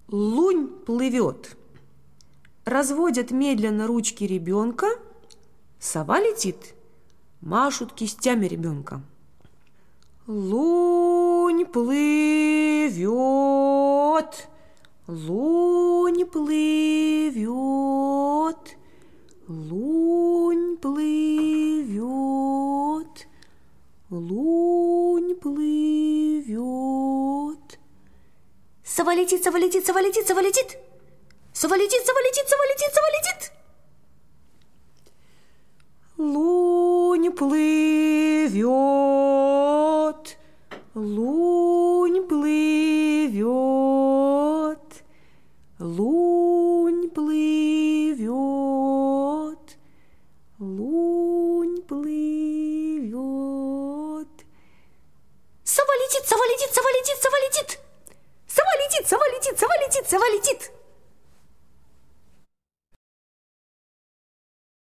Лунь плывет. Разводят медленно ручки ребенка. Сова летит. Машут кистями ребенка. Лунь плывет. Лунь плывет. Лунь плывет. Лунь плывет. Сова летит, сова летит, сова летит, сова летит. Сова летит, сова летит, сова летит, сова летит. Лунь плывет. Лунь плывет. Лунь плывет. Лунь плывет. Сова летит, сова летит, сова летит, сова летит. Сова летит, сова летит, сова летит, сова летит.